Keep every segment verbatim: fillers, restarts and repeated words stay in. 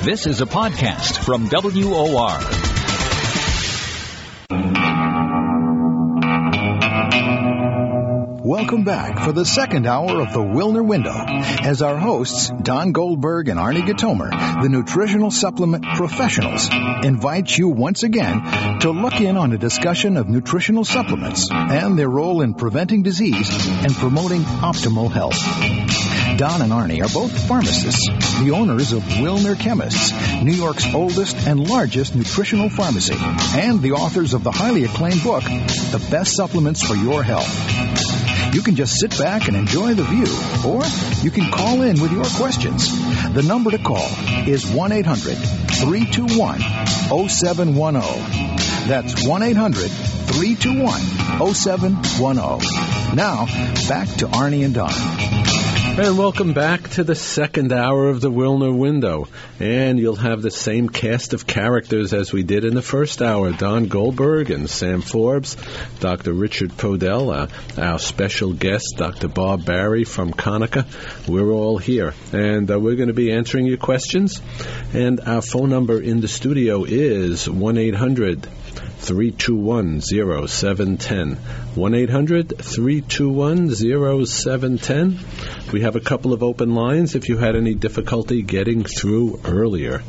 This is a podcast from W O R. Welcome back for the second hour of the Wilner Window as our hosts, Don Goldberg and Arnie Gatomer, the nutritional supplement professionals, invite you once again to look in on a discussion of nutritional supplements and their role in preventing disease and promoting optimal health. Don and Arnie are both pharmacists, the owners of Wilner Chemists, New York's oldest and largest nutritional pharmacy, and the authors of the highly acclaimed book, The Best Supplements for Your Health. You can just sit back and enjoy the view, or you can call in with your questions. The number to call is one eight hundred three two one oh seven one oh. That's one eight hundred three two one oh seven one oh. Now, back to Arnie and Don. And welcome back to the second hour of the Wilner Window. And you'll have the same cast of characters as we did in the first hour. Don Goldberg and Sam Forbes, Doctor Richard Podell, uh, our special guest, Doctor Bob Barry from Konica. We're all here. And uh, we're going to be answering your questions. And our phone number in the studio is one eight hundred three two one oh seven one oh. one eight hundred three two one oh seven one oh. We have a couple of open lines if you had any difficulty getting through earlier.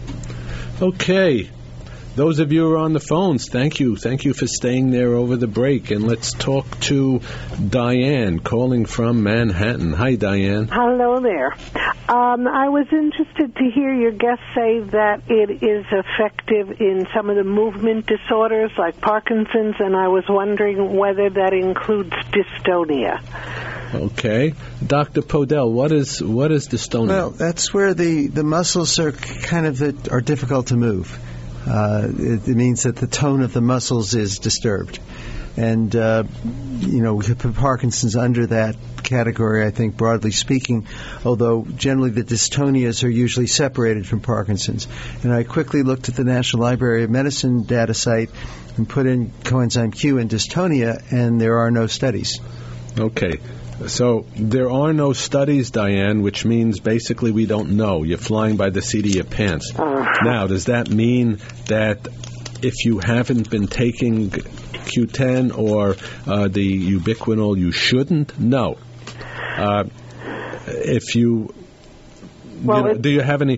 Okay. Those of you who are on the phones, thank you. Thank you for staying there over the break. And let's talk to Diane calling from Manhattan. Hi, Diane. Hello there. Um, I was interested to hear your guest say that it is effective in some of the movement disorders like Parkinson's, and I was wondering whether that includes dystonia. Okay. Doctor Podell, what is what is dystonia? Well, that's where the, the muscles are kind of the, are difficult to move. Uh, it, it means that the tone of the muscles is disturbed. And, uh, you know, we could put Parkinson's under that category, I think, broadly speaking, although generally the dystonias are usually separated from Parkinson's. And I quickly looked at the National Library of Medicine data site and put in coenzyme Q and dystonia, and there are no studies. Okay. So there are no studies, Diane, which means basically we don't know. You're flying by the seat of your pants. Uh. Now, does that mean that if you haven't been taking Q ten or uh, the ubiquinol, you shouldn't? No. Uh, if you... Well, you know, do you have any...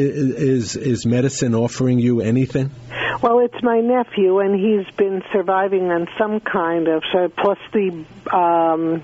Is, is medicine offering you anything? Well, it's my nephew, and he's been surviving on some kind of... So plus the... Um,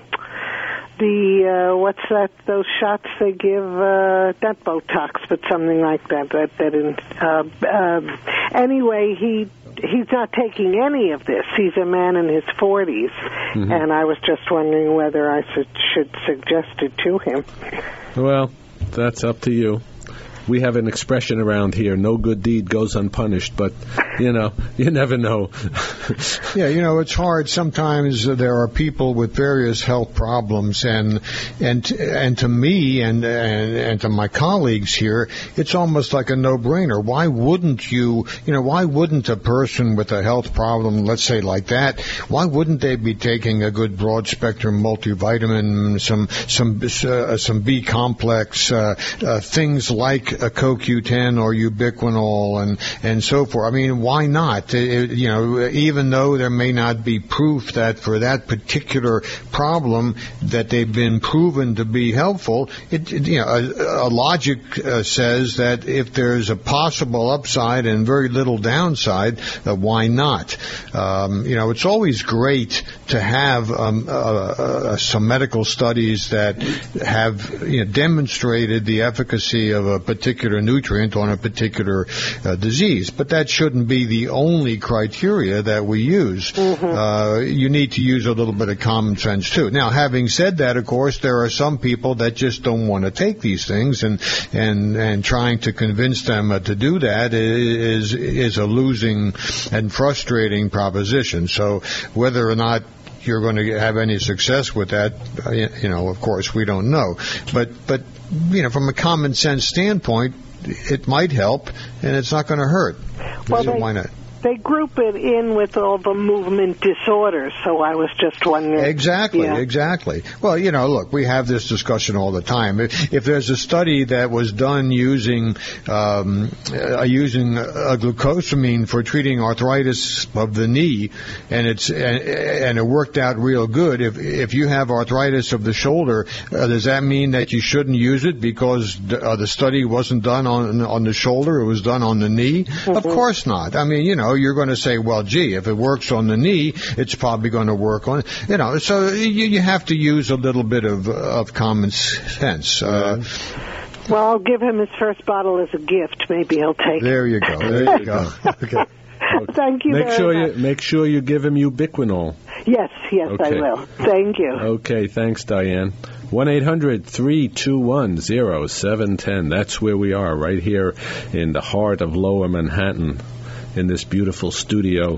The, uh, what's that, those shots they give, uh, not Botox, but something like that, that, that in, uh, uh, anyway, he, he's not taking any of this. He's a man in his forties, mm-hmm. and I was just wondering whether I should, should suggest it to him. Well, that's up to you. We have an expression around here, no good deed goes unpunished, but, you know, you never know. Yeah, you know, it's hard. Sometimes uh, there are people with various health problems, and and and to me and, and and to my colleagues here, it's almost like a no-brainer. Why wouldn't you, you know, why wouldn't a person with a health problem, let's say like that, why wouldn't they be taking a good broad-spectrum multivitamin, some some uh, some B complex, uh, uh, things like a Co Q ten or ubiquinol and and so forth. I mean, why not? It, you know, even though there may not be proof that for that particular problem that they've been proven to be helpful, it, it you know, a, a logic uh, says that if there's a possible upside and very little downside, uh, why not? Um, you know, it's always great to have um, uh, uh, some medical studies that have you know, demonstrated the efficacy of a particular nutrient on a particular uh, disease, but that shouldn't be the only criteria that we use. Mm-hmm. Uh, you need to use a little bit of common sense too. Now, having said that, of course, there are some people that just don't want to take these things, and and and trying to convince them uh, to do that is is a losing and frustrating proposition. So whether or not you're going to have any success with that, you know, of course, we don't know. But, but you know, from a common sense standpoint, it might help, and it's not going to hurt. Well, they, why not? they group it in with all the movement disorders, so I was just wondering. Exactly, yeah. exactly. Well, you know, look, we have this discussion all the time. If, if there's a study that was done using um, uh, using a glucosamine for treating arthritis of the knee, and it's and, and it worked out real good. If if you have arthritis of the shoulder, uh, does that mean that you shouldn't use it because the, uh, the study wasn't done on on the shoulder? It was done on the knee? Mm-hmm. Of course not. I mean, you know, you're going to say, well, gee, if it works on the knee, it's probably going to work on, you know. So you, you have to use a little bit of of common sense. Uh, well, I'll give him his first bottle as a gift. Maybe he'll take there it. You go. There you go. Okay. Thank you make very sure much. You, make sure you give him ubiquinol. Yes, yes, okay. I will. Thank you. Okay, thanks, Diane. one eight hundred three two one oh seven one oh. That's where we are, right here in the heart of Lower Manhattan, in this beautiful studio.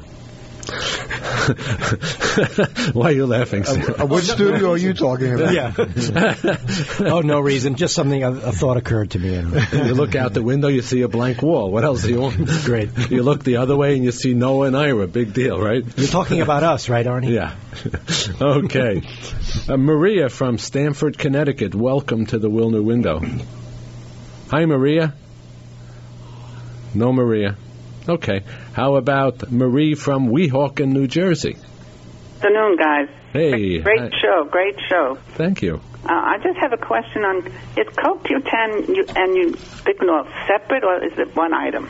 Why are you laughing, Sam? Uh, what studio are you talking about? Yeah. Oh, no reason. Just something, a, a thought occurred to me. You look out the window, you see a blank wall. What else do you want? Great. You look the other way and you see Noah and Ira. Big deal, right? You're talking about us, right, Arnie? Yeah. Okay. Uh, Maria from Stamford, Connecticut. Welcome to the Wilner Window. Hi, Maria. No, Maria. Okay. How about Marie from Weehawken, New Jersey? Good afternoon, guys. Hey. Great hi. show, great show. Thank you. Uh, I just have a question on, is C O Q ten and ubiquinol separate, or is it one item?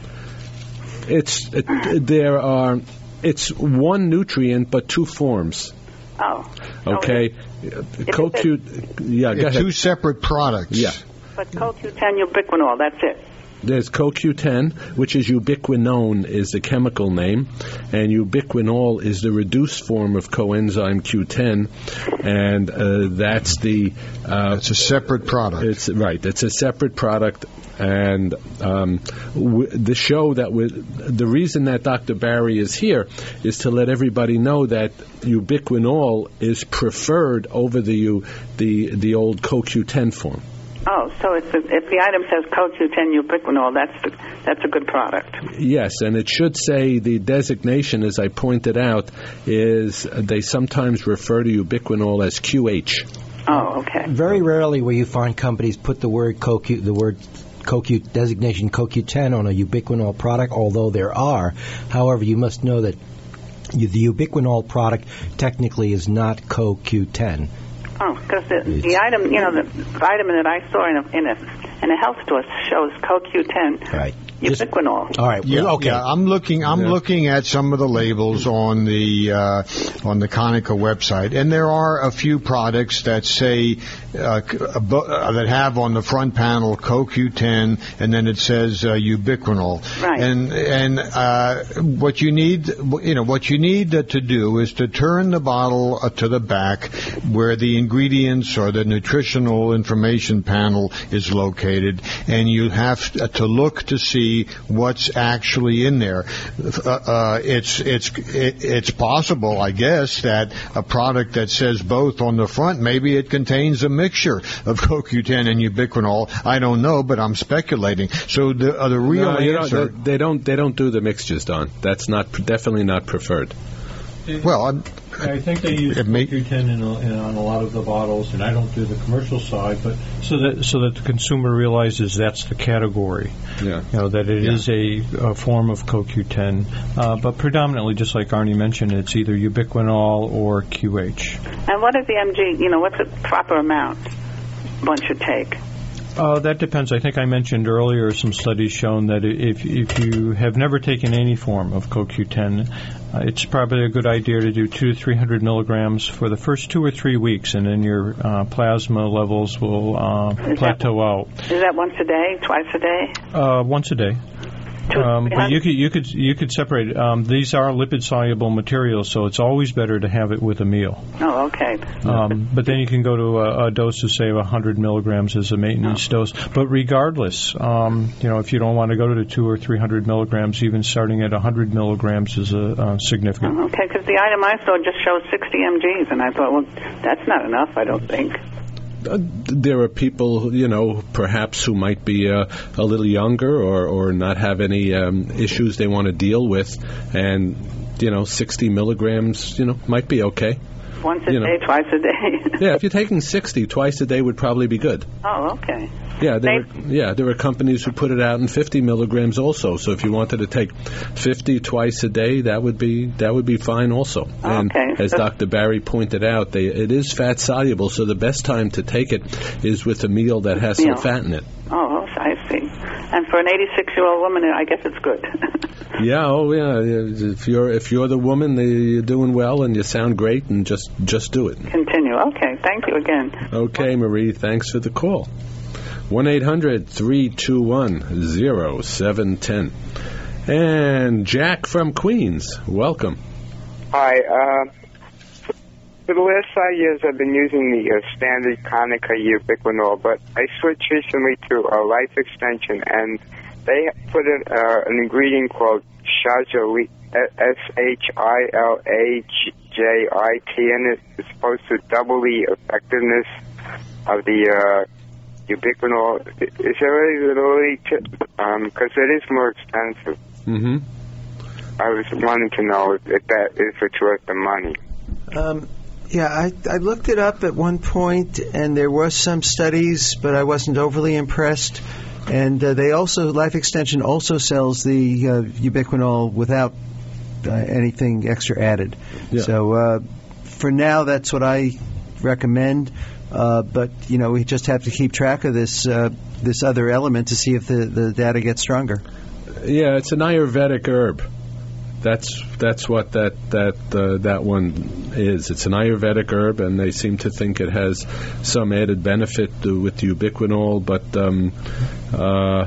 It's it, there are it's one nutrient but two forms. Oh. Okay. C O Q, yeah, go ahead. Two separate products. Yeah. But C O Q ten ubiquinol, that's it. There's C O Q ten, which is ubiquinone, is the chemical name, and ubiquinol is the reduced form of coenzyme Q ten, and uh, that's the... Uh, it's a separate product. It's right. It's a separate product, and um, w- the show that we, the reason that Doctor Barry is here is to let everybody know that ubiquinol is preferred over the u- the the old C O Q ten form. Oh, so it's a, if the item says C O Q ten ubiquinol, that's the, that's a good product. Yes, and it should say the designation, as I pointed out, is they sometimes refer to ubiquinol as Q H. Oh, okay. Very rarely will you find companies put the word C O Q, the word C O Q designation C O Q ten on a ubiquinol product, although there are. However, you must know that you, the ubiquinol product technically is not C O Q ten. Oh, because the, the item, you know, the vitamin that I saw in a in a in a health store shows C O Q ten. Right. Ubiquinol. All right. Yeah, okay. Yeah, I'm looking. I'm yeah. looking at some of the labels on the uh, on the Konica website, and there are a few products that say uh, that have on the front panel C O Q ten, and then it says uh, ubiquinol. Right. And and uh, what you need, you know, what you need to do is to turn the bottle uh, to the back, where the ingredients or the nutritional information panel is located, and you have to look to see what's actually in there. Uh, uh, it's it's it, it's possible, I guess, that a product that says both on the front, maybe it contains a mixture of C O Q ten and ubiquinol. I don't know, but I'm speculating. So the uh, the real no, you answer, don't, they, they don't they don't do the mixtures, Don. That's not definitely not preferred. Well, I'm, I think they use C O Q ten in, a, in on a lot of the bottles, and I don't do the commercial side, but so that so that the consumer realizes that's the category. Yeah. You know that it yeah. is a, a form of C O Q ten, uh, but predominantly, just like Arnie mentioned, it's either ubiquinol or Q H. And what is the M G? You know, what's the proper amount one should take? Uh, that depends. I think I mentioned earlier some studies shown that if if you have never taken any form of C O Q ten, uh, it's probably a good idea to do two to three hundred milligrams for the first two or three weeks, and then your uh, plasma levels will uh, plateau that, out. Is that once a day, twice a day? Uh, once a day. Um, but you could you could you could separate. Um, these are lipid soluble materials, so it's always better to have it with a meal. Oh, okay. Um, but then you can go to a, a dose of say one hundred milligrams as a maintenance oh. dose. But regardless, um, you know, if you don't want to go to the two or three hundred milligrams, even starting at one hundred milligrams is a uh, significant. Oh, okay, because the item I saw just shows sixty milligrams, and I thought, well, that's not enough. I don't think. Uh, there are people, you know, perhaps who might be uh, a little younger or, or not have any um, issues they want to deal with, and, you know, sixty milligrams, you know, might be okay. Once a you day, know. twice a day? Yeah, if you're taking sixty, twice a day would probably be good. Oh, okay. Yeah, there are, yeah, there are companies who put it out in fifty milligrams also. So if you wanted to take fifty twice a day, that would be that would be fine also. And okay. as Doctor Barry pointed out, they, it is fat soluble, so the best time to take it is with a meal that has Meal. some fat in it. Oh, I see. And for an eighty-six-year-old woman, I guess it's good. Yeah, oh yeah. If you're if you're the woman, you're doing well and you sound great, and just just do it. Continue. Okay. Thank you again. Okay, Marie. Thanks for the call. one eight hundred three two one oh seven one zero. And Jack from Queens, welcome. Hi. Uh, for the last five years, I've been using the uh, standard Konica ubiquinol, but I switched recently to a Life Extension, and they put in uh, an ingredient called Shazolite, S H I L A J I T, and it's supposed to double the effectiveness of the uh, ubiquinol. Is there any really tip? Because it is more expensive. Mm-hmm. I was wanting to know if that if it's worth the money. Um, yeah, I, I looked it up at one point, and there was some studies, but I wasn't overly impressed. And uh, they also, Life Extension also sells the uh, ubiquinol without uh, anything extra added. Yeah. So uh, for now, that's what I recommend. Uh, but you know, we just have to keep track of this uh, this other element to see if the, the data gets stronger. Yeah, it's an Ayurvedic herb. That's that's what that that uh, that one is. It's an Ayurvedic herb, and they seem to think it has some added benefit to, with ubiquinol. But um, uh,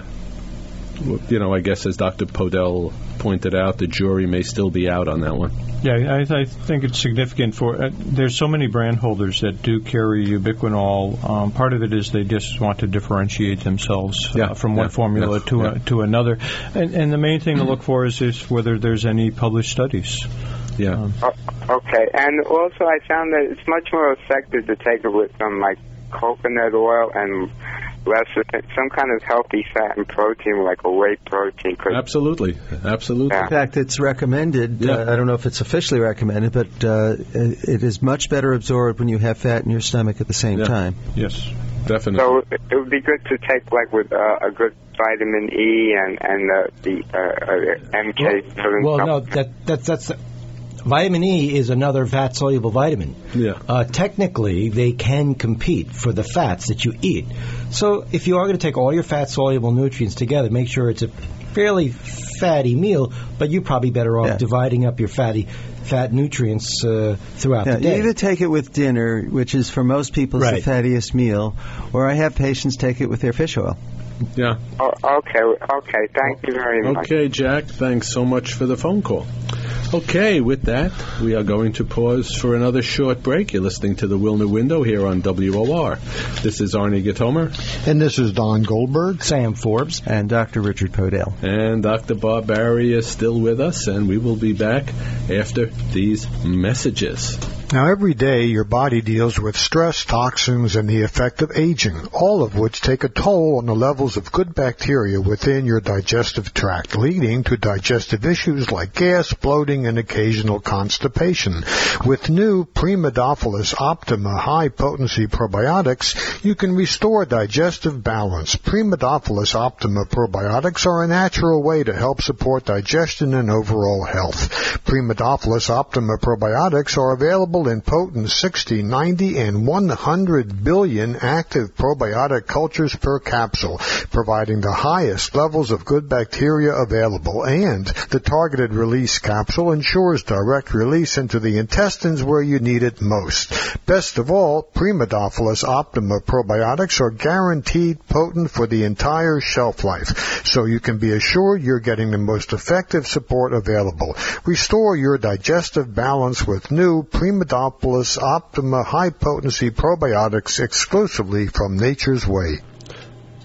you know, I guess as Doctor Podell pointed out, the jury may still be out on that one. Yeah, I, I think it's significant for. Uh, there's so many brand holders that do carry ubiquinol. Um, part of it is they just want to differentiate themselves uh, yeah, from yeah, one formula yeah, to yeah. a, to another, and, and the main thing to look for is, is whether there's any published studies. Yeah. Um, Oh, okay, and also I found that it's much more effective to take it with some like coconut oil and less of some kind of healthy fat and protein, like a whey protein. Cause Absolutely, absolutely. Yeah. In fact, it's recommended. Yeah. Uh, I don't know if it's officially recommended, but uh, it is much better absorbed when you have fat in your stomach at the same Yeah. time. yes. Definitely. so it would be good to take like with uh, a good vitamin E and and uh, the uh, uh, M K. Well, no, that, that that's vitamin E is another fat-soluble vitamin. Yeah. Uh, technically, they can compete for the fats that you eat. So if you are going to take all your fat-soluble nutrients together, make sure it's a fairly fatty meal, but you're probably better off Yeah. dividing up your fatty fat nutrients uh, throughout Yeah, the day. you either take it with dinner, which is for most people Right. the fattiest meal, or I have patients take it with their fish oil. Yeah. Oh, okay, okay. Thank you very much. Okay, Jack, thanks so much for the phone call. Okay, with that, we are going to pause for another short break. You're listening to the Wilner Window here on W O R. This is Arnie Gatomer. And this is Don Goldberg. Sam Forbes. And Doctor Richard Podell. And Doctor Bob Barry is still with us, and we will be back after these messages. Now, every day your body deals with stress, toxins, and the effect of aging, all of which take a toll on the levels of good bacteria within your digestive tract, leading to digestive issues like gas, bloating, and occasional constipation. With new Primodophilus Optima high-potency probiotics, you can restore digestive balance. Primodophilus Optima probiotics are a natural way to help support digestion and overall health. Primodophilus Optima probiotics are available in potent sixty, ninety, and one hundred billion active probiotic cultures per capsule, providing the highest levels of good bacteria available, and the targeted release capsule ensures direct release into the intestines where you need it most. Best of all, Primodophilus Optima probiotics are guaranteed potent for the entire shelf life, so you can be assured you're getting the most effective support available. Restore your digestive balance with new Primodophilus Optima high-potency probiotics exclusively from Nature's Way.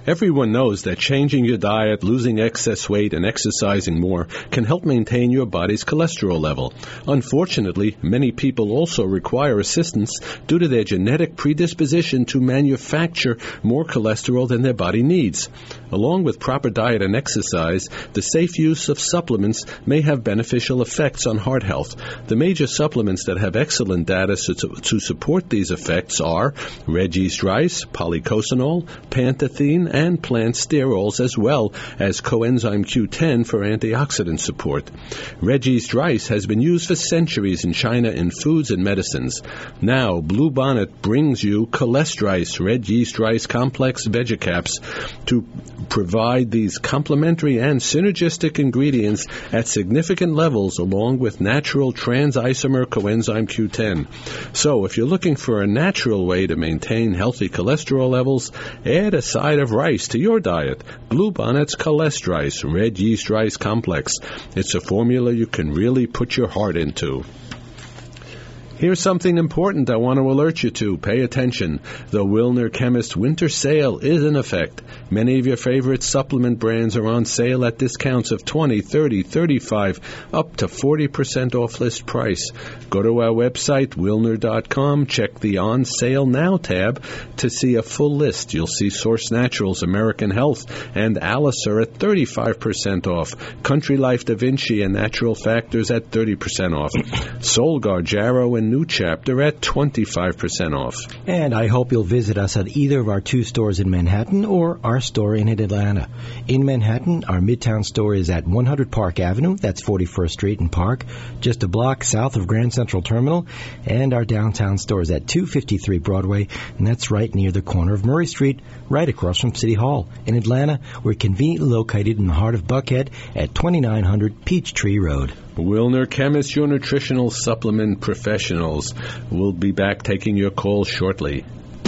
Everyone knows that changing your diet, losing excess weight, and exercising more can help maintain your body's cholesterol level. Unfortunately, many people also require assistance due to their genetic predisposition to manufacture more cholesterol than their body needs. Along with proper diet and exercise, the safe use of supplements may have beneficial effects on heart health. The major supplements that have excellent data to, to support these effects are red yeast rice, polycosanol, pantethine, and plant sterols, as well as coenzyme Q ten for antioxidant support. Red yeast rice has been used for centuries in China in foods and medicines. Now, Bluebonnet brings you Cholesterice Red Yeast Rice Complex Vegicaps to provide these complementary and synergistic ingredients at significant levels along with natural trans-isomer coenzyme Q ten. So, if you're looking for a natural way to maintain healthy cholesterol levels, add a side of rice to your diet. Bluebonnet's Cholesterice Red Yeast Rice Complex. It's a formula you can really put your heart into. Here's something important I want to alert you to. Pay attention. The Wilner Chemist Winter Sale is in effect. Many of your favorite supplement brands are on sale at discounts of twenty, thirty, thirty-five, up to forty percent off list price. Go to our website, wilner dot com, check the On Sale Now tab to see a full list. You'll see Source Naturals, American Health, and Alice are at thirty-five percent off. Country Life Da Vinci and Natural Factors at thirty percent off. Solgar, Jarrow, and New Chapter at twenty-five percent off. And I hope you'll visit us at either of our two stores in Manhattan or our store in Atlanta. In Manhattan, our Midtown store is at one hundred Park Avenue, that's forty-first Street and Park, just a block south of Grand Central Terminal, and our downtown store is at two fifty-three Broadway, and that's right near the corner of Murray Street, right across from City Hall. In Atlanta, we're conveniently located in the heart of Buckhead at twenty-nine hundred Peachtree Road. Wilner Chemist, your nutritional supplement professionals. We'll be back taking your calls shortly.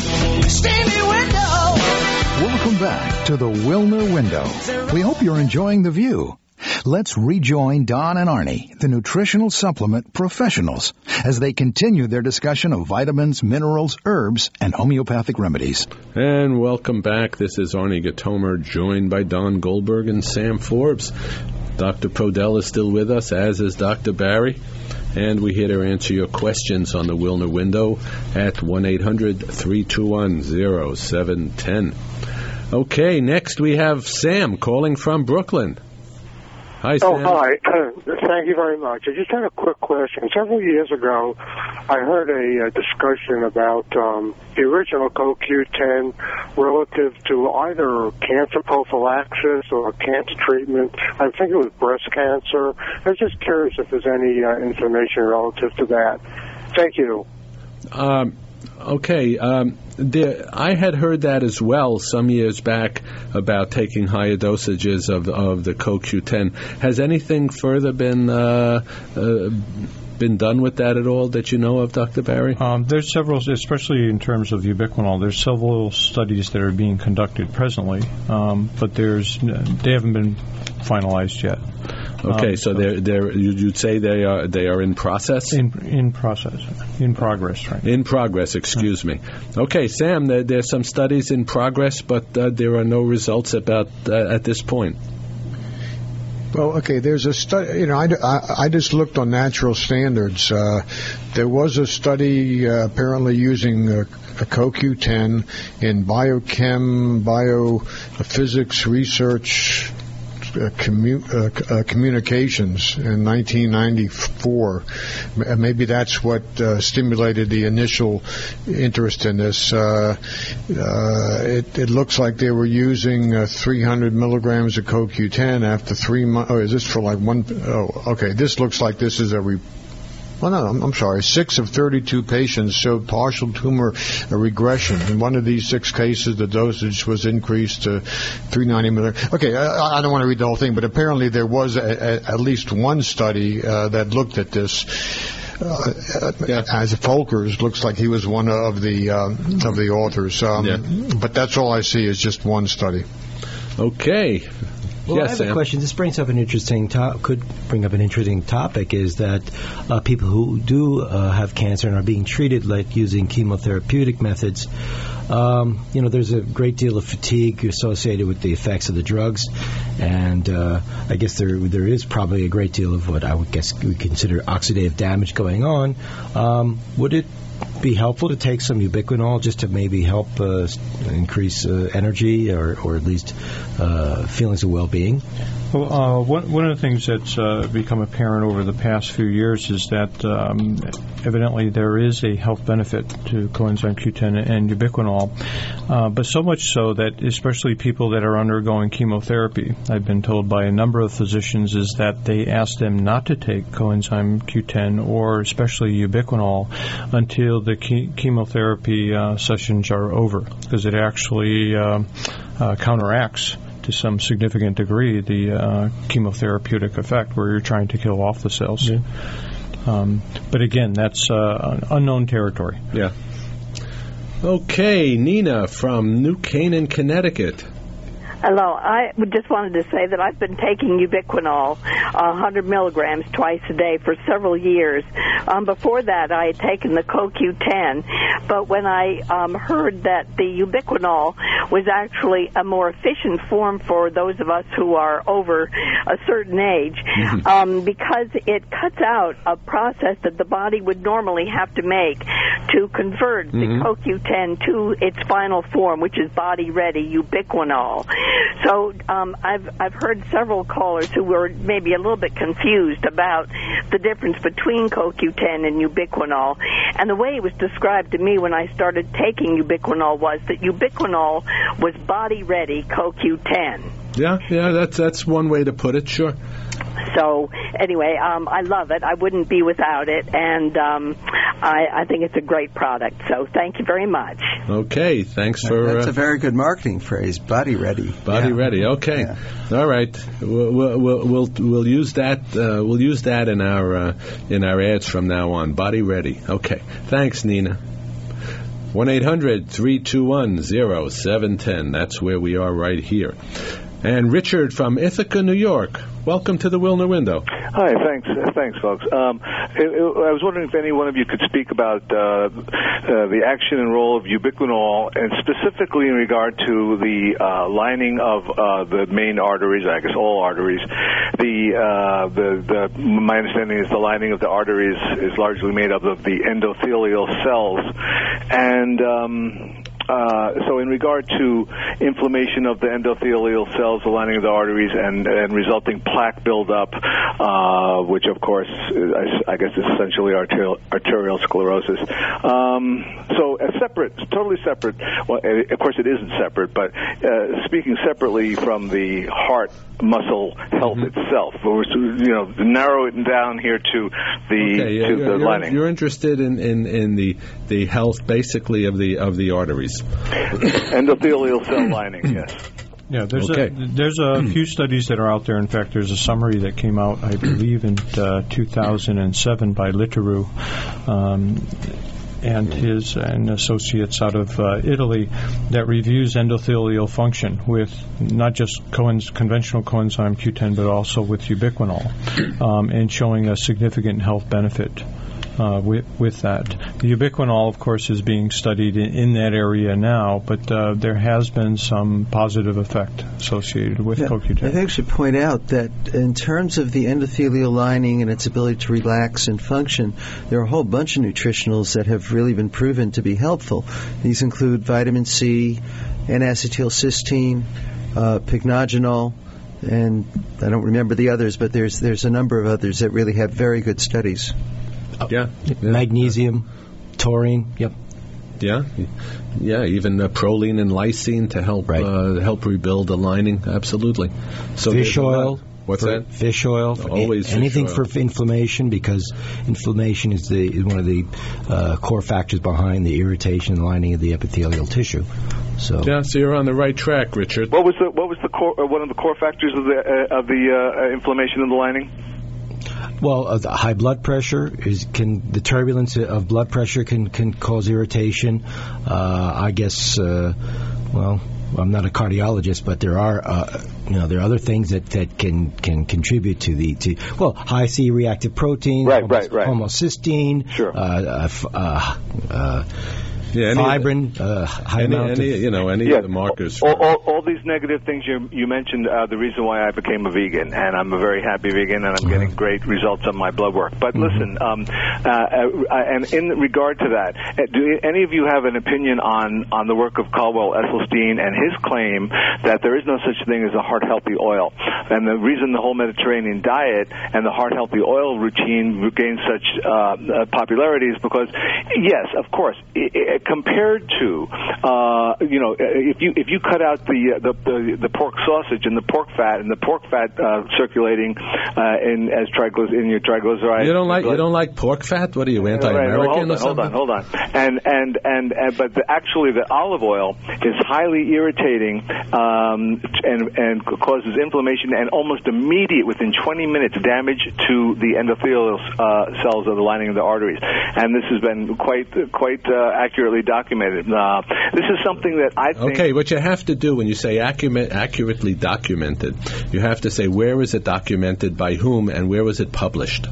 Welcome back to the Wilner Window. We hope you're enjoying the view. Let's rejoin Don and Arnie, the nutritional supplement professionals, as they continue their discussion of vitamins, minerals, herbs, and homeopathic remedies. And welcome back. This is Arnie Gatomer, joined by Don Goldberg and Sam Forbes. Doctor Podell is still with us, as is Doctor Barry. And we're here to answer your questions on the Wilner Window at one eight hundred, three two one, oh seven one oh. Okay, next we have Sam calling from Brooklyn. Hi, Sam. Oh, hi. Thank you very much. I just had a quick question. Several years ago, I heard a, a discussion about um, the original C O Q ten relative to either cancer prophylaxis or cancer treatment. I think it was breast cancer. I was just curious if there's any uh, information relative to that. Thank you. Um, okay. Um, there, I had heard that as well some years back about taking higher dosages of of the C O Q ten. Has anything further been uh, uh, been done with that at all that you know of, Doctor Barry? Um, there's several, especially in terms of ubiquinol, there's several studies that are being conducted presently, um, but there's they haven't been finalized yet. Okay, um, so they're they're you'd say they are they are in process. In in process, in progress, right? In progress. Excuse me. Okay, Sam. There, there's some studies in progress, but uh, there are no results about uh, at this point. Well, okay, there's a study, you know, I, I, I just looked on natural standards. Uh, there was a study uh, apparently using uh, a C O Q ten in biochem, biophysics research, Uh, commu- uh, uh, communications in nineteen ninety-four. M- maybe that's what uh, stimulated the initial interest in this. Uh, uh, it, it looks like they were using uh, three hundred milligrams of C O Q ten after three months. Oh, is this for like one? Oh, okay. This looks like this is a re- Well, no, I'm, I'm sorry. Six of thirty-two patients showed partial tumor regression. In one of these six cases, the dosage was increased to three hundred ninety milligrams. Okay, I, I don't want to read the whole thing, but apparently there was a, a, at least one study uh, that looked at this. Uh, yeah. As Folkers, looks like he was one of the uh, of the authors. Um, yeah. But that's all I see is just one study. Okay. Well, yes, I have Sam. a question. This brings up an interesting to- could bring up an interesting topic. Is that uh, people who do uh, have cancer and are being treated, like using chemotherapeutic methods, um, you know, there's a great deal of fatigue associated with the effects of the drugs, and uh, I guess there there is probably a great deal of what I would guess we consider oxidative damage going on. Um, would it be helpful to take some ubiquinol just to maybe help uh, increase uh, energy or, or at least uh, feelings of well-being? Well, uh, one, one of the things that's uh, become apparent over the past few years is that um, evidently there is a health benefit to coenzyme Q ten and ubiquinol, uh, but so much so that especially people that are undergoing chemotherapy, I've been told by a number of physicians, is that they ask them not to take coenzyme Q ten or especially ubiquinol until the ke- chemotherapy uh, sessions are over, because it actually uh, uh, counteracts to some significant degree the uh, chemotherapeutic effect where you're trying to kill off the cells. Yeah. Um, but again, that's uh, unknown territory. Yeah. Okay, Nina from New Canaan, Connecticut. Hello. I just wanted to say that I've been taking ubiquinol, one hundred milligrams twice a day for several years. Um, before that, I had taken the Co Q ten, but when I um, heard that the ubiquinol was actually a more efficient form for those of us who are over a certain age, mm-hmm. um, because it cuts out a process that the body would normally have to make to convert mm-hmm. the Co Q ten to its final form, which is body-ready ubiquinol. So um, I've I've heard several callers who were maybe a little bit confused about the difference between Co Q ten and ubiquinol, and the way it was described to me when I started taking ubiquinol was that ubiquinol was body-ready Co Q ten. Yeah, yeah, that's that's one way to put it, sure. So anyway, um, I love it. I wouldn't be without it, and um, I, I think it's a great product. So thank you very much. Okay, thanks for... That's uh, a very good marketing phrase, body ready. Body yeah. ready, okay. Yeah. All right, we'll, we'll, we'll, we'll use that uh, We'll use that in our, uh, in our ads from now on, body ready. Okay, thanks, Nina. one eight hundred three two one oh seven one oh, that's where we are right here. And Richard from Ithaca, New York. Welcome to the Wilner Window. Hi, thanks, uh, thanks, folks. Um, it, it, I was wondering if any one of you could speak about uh, uh, the action and role of ubiquinol, and specifically in regard to the uh, lining of uh, the main arteries, I guess all arteries. The, uh, the, the my understanding is the lining of the arteries is largely made up of the endothelial cells, and um, Uh, so in regard to inflammation of the endothelial cells, the lining of the arteries, and, and resulting plaque buildup, uh, which of course I, I guess is essentially arterial, arterial sclerosis. Um, so a separate, totally separate, well, of course it isn't separate, but uh, speaking separately from the heart muscle health mm-hmm. itself, you know, narrow it down here to the okay, yeah, to you're, the you're, lining. You're interested in, in, in the the health basically of the of the arteries. Endothelial cell lining, yes. Yeah, there's okay. a there's a few studies that are out there. In fact, there's a summary that came out, I believe, in uh, two thousand seven by Litteru. Um, and his and associates out of uh, Italy that reviews endothelial function with not just coenz- conventional coenzyme Q ten, but also with ubiquinol, um, and showing a significant health benefit uh, with, with that. The ubiquinol, of course, is being studied in, in that area now, but uh, there has been some positive effect associated with yeah, Co Q ten. I think I should point out that in terms of the endothelial lining and its ability to relax and function, there are a whole bunch of nutritionals that have really been proven to be helpful. These include vitamin C, N-acetylcysteine, uh, pycnogenol, and I don't remember the others, but there's there's a number of others that really have very good studies. Yeah. yeah. Magnesium, taurine, yep. Yeah, yeah, even uh, proline and lysine to help right. uh, help rebuild the lining. Absolutely. So fish oil. What's that? Fish oil. For Always anything fish oil. for inflammation, because inflammation is the is one of the uh, core factors behind the irritation and lining of the epithelial tissue. So yeah, so you're on the right track, Richard. What was the what was the core, uh, one of the core factors of the uh, of the uh, inflammation in the lining? Well, uh, the high blood pressure is can the turbulence of blood pressure can, can cause irritation. Uh, I guess, uh, well, I'm not a cardiologist, but there are, uh, you know, there are other things that, that can, can contribute to the, to, well, high C-reactive protein, right, homo- right, right. homocysteine, sure. uh, uh, f- uh, uh, Yeah, any fibrin, uh, high any, amount any, of, you know, any yeah, of the markers. All, all, all these negative things you, you mentioned are the reason why I became a vegan, and I'm a very happy vegan, and I'm getting great results on my blood work. But Mm-hmm. listen, um, uh, uh, and in regard to that, do any of you have an opinion on, on the work of Caldwell Esselstyn and his claim that there is no such thing as a heart-healthy oil? And the reason the whole Mediterranean diet and the heart-healthy oil routine gained such uh, popularity is because, yes, of course, it, it, compared to, uh, you know, if you if you cut out the, the the the pork sausage and the pork fat and the pork fat uh, circulating uh, in as triglyc in your triglycerides, You don't like you don't like pork fat? What are you, anti-American right, well, hold or on, something? Hold on, hold on. And and and, and but the, actually, the olive oil is highly irritating um, and and causes inflammation and almost immediate, within twenty minutes, damage to the endothelial uh, cells of the lining of the arteries. And this has been quite quite uh, accurately documented. Uh, this is something that I think... Okay, what you have to do when you say accurate, accurately documented, you have to say where is it documented, by whom, and where was it published.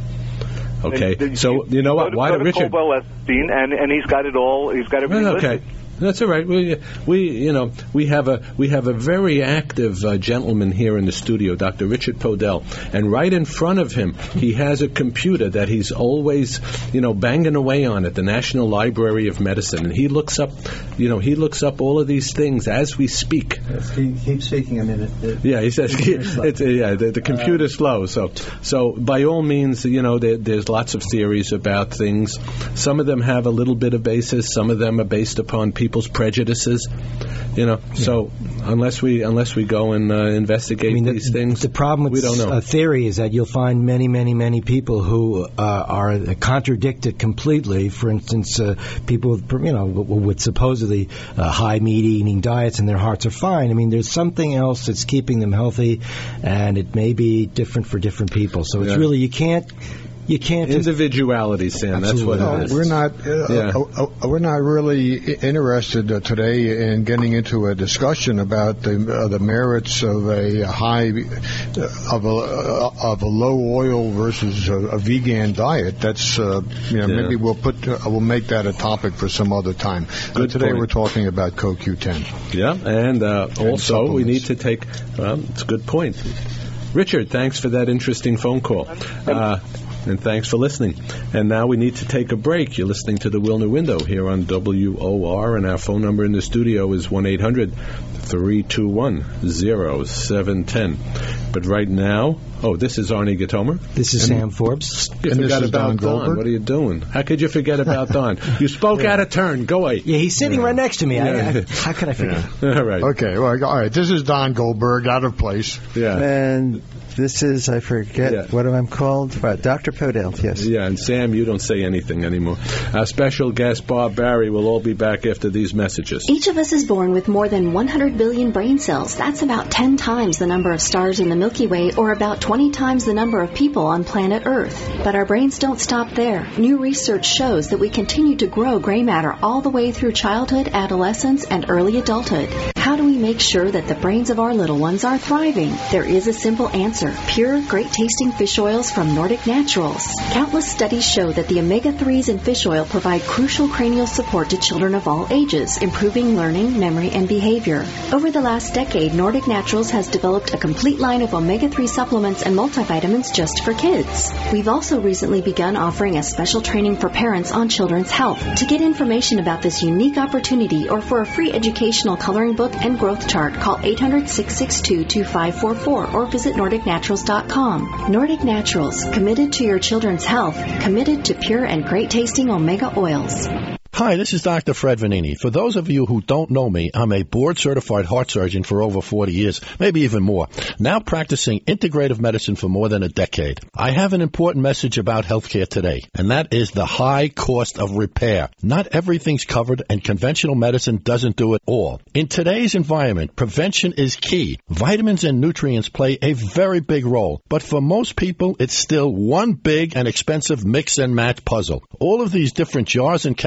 Okay, And, uh, so you know go what? to, Why go did to Richard? Caldwell Esselstyn, and and he's got it all. He's got everything Well, okay. listed. That's all right. We, we, you know, we have a we have a very active uh, gentleman here in the studio, Doctor Richard Podell, and right in front of him, he has a computer that he's always, you know, banging away on at the National Library of Medicine, and he looks up, you know, he looks up all of these things as we speak. Yes, keep, keep speaking a minute. The, Yeah, he says it's, uh, yeah, the, the computer's slow. So, so by all means, you know, there, there's lots of theories about things. Some of them have a little bit of basis. Some of them are based upon people's prejudices. You know, yeah. So unless we unless we go and uh, investigate I mean, the, these things, the problem with we don't know. A theory is that you'll find many, many, many people who uh, are contradicted completely. For instance, uh, people with, you know, with supposedly uh, high meat-eating diets and their hearts are fine. I mean, there's something else that's keeping them healthy, and it may be different for different people. So it's yeah. really, you can't. You can't individuality, Sam. That's what no, it is. We're not. Uh, yeah. uh, uh, we're not really interested uh, today in getting into a discussion about the uh, the merits of a high uh, of a uh, of a low oil versus a, a vegan diet. That's uh, you know yeah. maybe we'll put uh, we'll make that a topic for some other time. But today point. we're talking about C O Q ten. Yeah, and, uh, and also we need to take. Well, it's a good point. Richard, thanks for that interesting phone call. Uh, And thanks for listening. And now we need to take a break. You're listening to the Wilner Window here on W O R, and our phone number in the studio is one eight hundred three two one oh seven one oh. But right now, oh, this is Arnie Gatomer. This is and Sam Forbes. You and forgot this is about Don Don. Goldberg. What are you doing? How could you forget about Don? You spoke yeah. out of turn. Go away. Yeah, he's sitting yeah. right next to me. Yeah. I, I, how could I forget? Yeah. All right. Okay. Well, all right. This is Don Goldberg, out of place. Yeah. And this is, I forget yeah. what I'm called, right, Doctor Podell, yes. Yeah, and Sam, you don't say anything anymore. Our special guest, Bob Barry, will all be back after these messages. Each of us is born with more than one hundred billion brain cells. That's about ten times the number of stars in the Milky Way, or about twenty times the number of people on planet Earth. But our brains don't stop there. New research shows that we continue to grow gray matter all the way through childhood, adolescence, and early adulthood. How do we make sure that the brains of our little ones are thriving? There is a simple answer. Pure, great-tasting fish oils from Nordic Naturals. Countless studies show that the omega threes in fish oil provide crucial cranial support to children of all ages, improving learning, memory, and behavior. Over the last decade, Nordic Naturals has developed a complete line of omega three supplements and multivitamins just for kids. We've also recently begun offering a special training for parents on children's health. To get information about this unique opportunity or for a free educational coloring book and growth chart, call eight hundred, six six two, two five four four or visit nordic naturals dot com. Nordic Naturals, committed to your children's health, committed to pure and great-tasting omega oils. Hi, this is Doctor Fred Vanini. For those of you who don't know me, I'm a board-certified heart surgeon for over forty years, maybe even more, now practicing integrative medicine for more than a decade. I have an important message about healthcare today, and that is the high cost of repair. Not everything's covered, and conventional medicine doesn't do it all. In today's environment, prevention is key. Vitamins and nutrients play a very big role, but for most people, it's still one big and expensive mix-and-match puzzle. All of these different jars and capsules to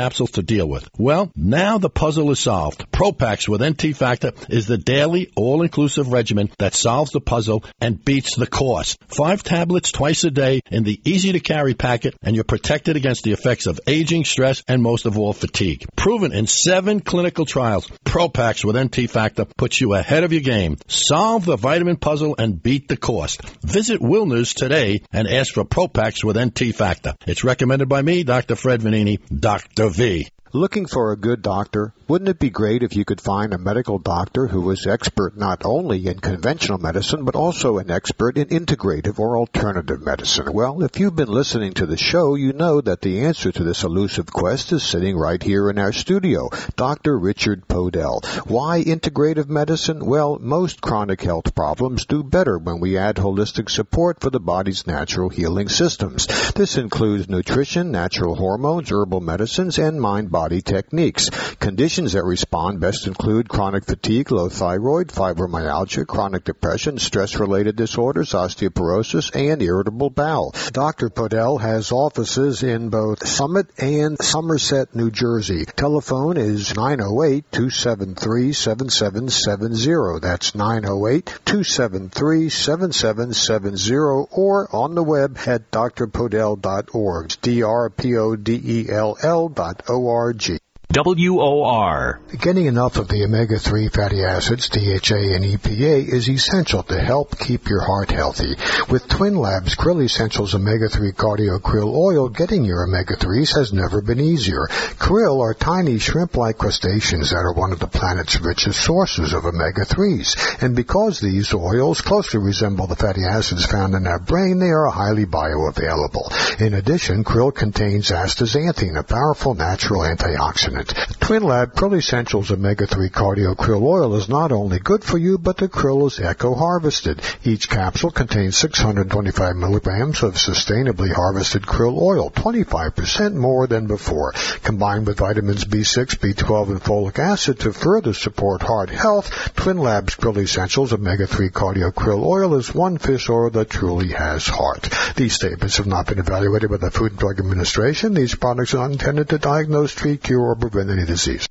deal with. Well, now the puzzle is solved. Propax with N T Factor is the daily, all-inclusive regimen that solves the puzzle and beats the cost. Five tablets twice a day in the easy-to-carry packet, and you're protected against the effects of aging, stress, and most of all, fatigue. Proven in seven clinical trials, Propax with N T Factor puts you ahead of your game. Solve the vitamin puzzle and beat the cost. Visit Wilner's today and ask for Propax with N T Factor. It's recommended by me, Doctor Fred Vanini, Doctor V. Looking for a good doctor? Wouldn't it be great if you could find a medical doctor who was expert not only in conventional medicine, but also an expert in integrative or alternative medicine? Well, if you've been listening to the show, you know that the answer to this elusive quest is sitting right here in our studio, Doctor Richard Podell. Why integrative medicine? Well, most chronic health problems do better when we add holistic support for the body's natural healing systems. This includes nutrition, natural hormones, herbal medicines, and mind-body techniques. Conditions that respond best include chronic fatigue, low thyroid, fibromyalgia, chronic depression, stress-related disorders, osteoporosis, and irritable bowel. Doctor Podell has offices in both Summit and Somerset, New Jersey. Telephone is nine oh eight, two seven three, seven seven seven zero. That's nine oh eight, two seven three, seven seven seven zero, or on the web at d r podell dot org. D R P O D E L L dot O R G. W O R. Getting enough of the omega three fatty acids, D H A and E P A, is essential to help keep your heart healthy. With Twin Labs Krill Essentials omega three Cardio Krill Oil, getting your omega threes has never been easier. Krill are tiny shrimp-like crustaceans that are one of the planet's richest sources of omega threes. And because these oils closely resemble the fatty acids found in our brain, they are highly bioavailable. In addition, krill contains astaxanthin, a powerful natural antioxidant. Twin Lab Krill Essentials omega three Cardio Krill Oil is not only good for you, but the krill is eco-harvested. Each capsule contains six hundred twenty-five milligrams of sustainably harvested krill oil, twenty-five percent more than before. Combined with vitamins B six, B twelve, and folic acid to further support heart health, Twin Labs Krill Essentials omega three Cardio Krill Oil is one fish oil that truly has heart. These statements have not been evaluated by the Food and Drug Administration. These products are not intended to diagnose, treat, cure, or prevent any disease.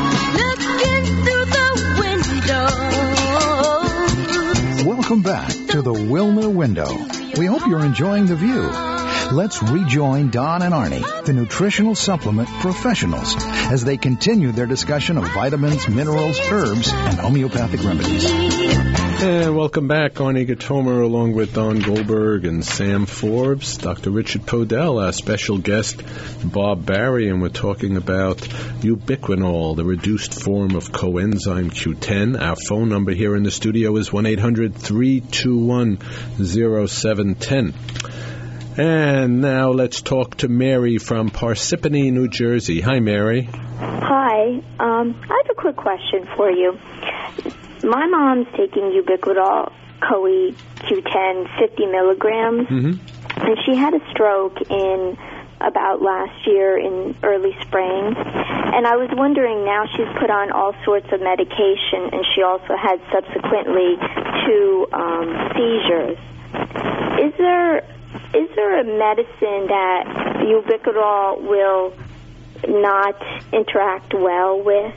Welcome back to the Wilner Window. We hope you're enjoying the view. Let's rejoin Don and Arnie, the nutritional supplement professionals, as they continue their discussion of vitamins, minerals, herbs, and homeopathic remedies. And welcome back, Arnie Gatomer, along with Don Goldberg and Sam Forbes, Doctor Richard Podell, our special guest, Bob Barry, and we're talking about ubiquinol, the reduced form of coenzyme Q ten. Our phone number here in the studio is one eight hundred, three two one, zero seven one zero. And now let's talk to Mary from Parsippany, New Jersey. Hi, Mary. Hi. Um, I have a quick question for you. My mom's taking ubiquinol, C O E Q ten, fifty milligrams, mm-hmm. and she had a stroke in about last year in early spring. And I was wondering, now she's put on all sorts of medication, and she also had subsequently two um, seizures. Is there is there a medicine that ubiquinol will not interact well with?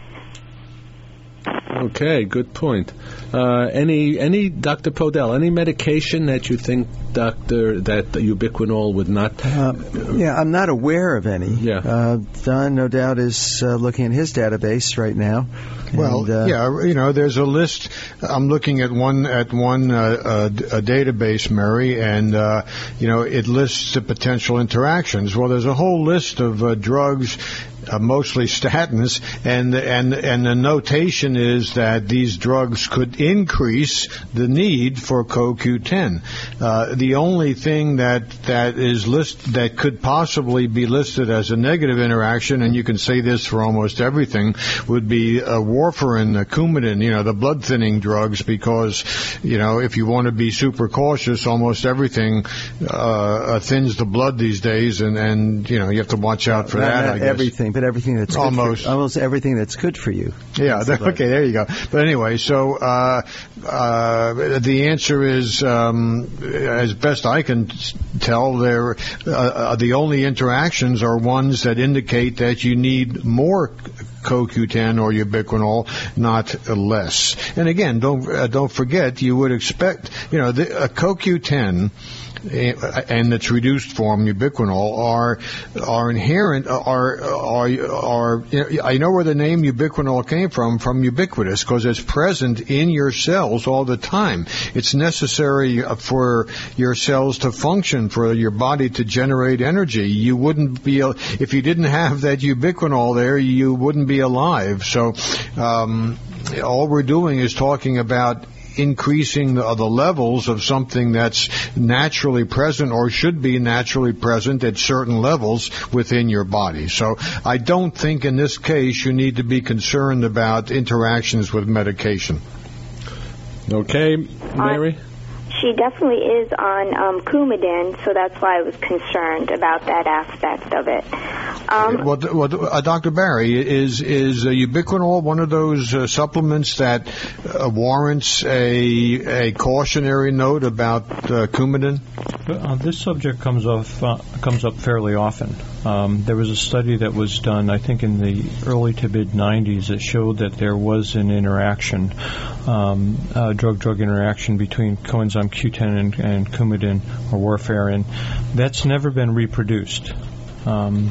Okay, good point. Uh, any, any Doctor Podell, any medication that you think, Doctor, that ubiquinol would not? Uh, yeah, I'm not aware of any. Yeah. Uh, Don, no doubt, is uh, looking at his database right now. Well, and, uh, yeah, you know, there's a list. I'm looking at one at one uh, uh, a database, Mary, and uh, you know, it lists the potential interactions. Well, there's a whole list of uh, drugs. Uh, mostly statins, and and and the notation is that these drugs could increase the need for C O Q ten. Uh, the only thing that that is list that could possibly be listed as a negative interaction, and you can say this for almost everything, would be uh, warfarin, uh, Coumadin, you know, the blood thinning drugs, because you know if you want to be super cautious, almost everything uh, thins the blood these days, and and you know you have to watch out for not, that. not I guess. Everything. but everything that's good almost for, almost everything that's good for you. Yeah. Th- okay. There you go. But anyway, so uh, uh, the answer is, um, as best I can tell, there uh, the only interactions are ones that indicate that you need more C O Q ten or ubiquinol, not less. And again, don't uh, don't forget, you would expect, you know, the, a C O Q ten and its reduced form, ubiquinol, are are inherent, are are are. You know, I know where the name ubiquinol came from, from ubiquitous, because it's present in your cells all the time. It's necessary for your cells to function, for your body to generate energy. You wouldn't be, if you didn't have that ubiquinol there, you wouldn't be alive. So um, all we're doing is talking about increasing the, the levels of something that's naturally present or should be naturally present at certain levels within your body. So I don't think in this case you need to be concerned about interactions with medication. Okay, Mary? Uh, she definitely is on um, Coumadin, so that's why I was concerned about that aspect of it. Um, well, well uh, Doctor Barry, is is uh, ubiquinol one of those uh, supplements that uh, warrants a a cautionary note about uh, Coumadin? Uh, this subject comes off uh, comes up fairly often. Um, there was a study that was done, I think, in the early to mid nineties that showed that there was an interaction, um, uh, drug-drug interaction between coenzyme Q ten and, and Coumadin or warfarin. That's never been reproduced. Um,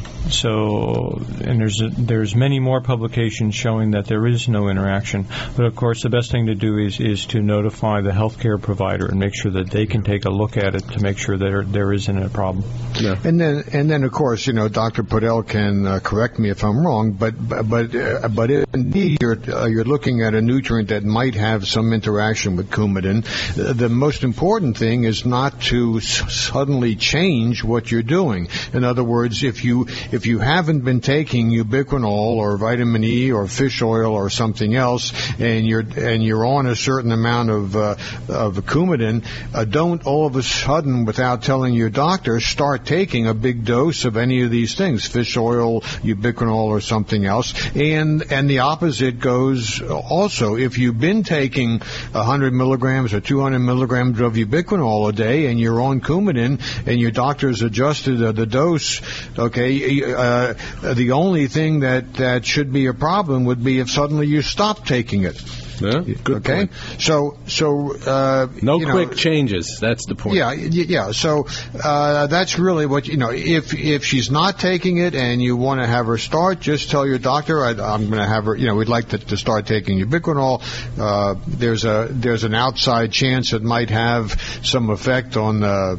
so, and there's a, there's many more publications showing that there is no interaction. But of course, the best thing to do is, is to notify the healthcare provider and make sure that they can take a look at it to make sure that there, there isn't a problem. Yeah. And then, and then, of course, you know, Doctor Podell can uh, correct me if I'm wrong, but but uh, but indeed, you're uh, you're looking at a nutrient that might have some interaction with Coumadin. Uh, the most important thing is not to s- suddenly change what you're doing. In other words, if you if you haven't been taking ubiquinol or vitamin E or fish oil or something else, and you're and you're on a certain amount of uh, of Coumadin, uh, don't all of a sudden, without telling your doctor, start taking a big dose of any of these things, fish oil, ubiquinol, or something else. And and the opposite goes also. If you've been taking one hundred milligrams or two hundred milligrams of ubiquinol a day, and you're on Coumadin, and your doctor's adjusted uh, the dose, okay, uh, the only thing that, that should be a problem would be if suddenly you stop taking it. Yeah, good okay? point. So, so uh, no you quick know, changes. That's the point. Yeah, yeah. So uh, that's really what you know. If if she's not taking it and you want to have her start, just tell your doctor, I, I'm going to have her. You know, we'd like to, to start taking ubiquinol. Uh, there's a there's an outside chance it might have some effect on the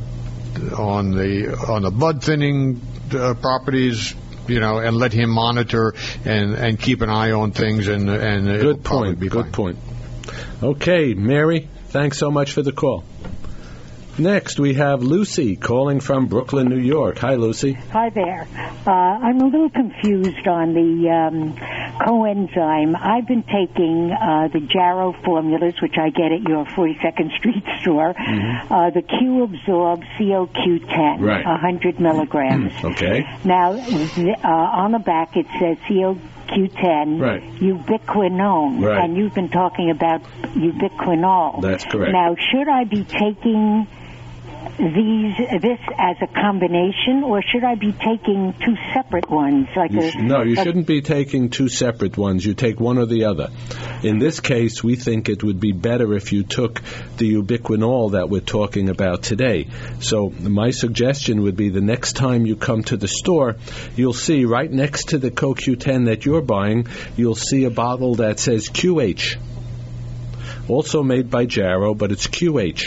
on the on the blood thinning uh, properties. You know, and let him monitor and, and keep an eye on things, and and it'll good probably point. be Good fine. point. Okay, Mary, thanks so much for the call. Next, we have Lucy calling from Brooklyn, New York. Hi, Lucy. Hi there. Uh, I'm a little confused on the um, coenzyme. I've been taking uh, the Jarrow formulas, which I get at your forty-second Street store, mm-hmm. uh, the Q-Absorb C O Q ten, right. one hundred milligrams. Okay. Now, the, uh, on the back it says C O Q ten, right. ubiquinone, right. and you've been talking about ubiquinol. That's correct. Now, should I be taking these this as a combination, or should I be taking two separate ones? Like you a, sh- no, you a, shouldn't be taking two separate ones. You take one or the other. In this case, we think it would be better if you took the ubiquinol that we're talking about today. So my suggestion would be the next time you come to the store, you'll see right next to the C O Q ten that you're buying, you'll see a bottle that says Q H. Also made by Jarrow, but it's Q H.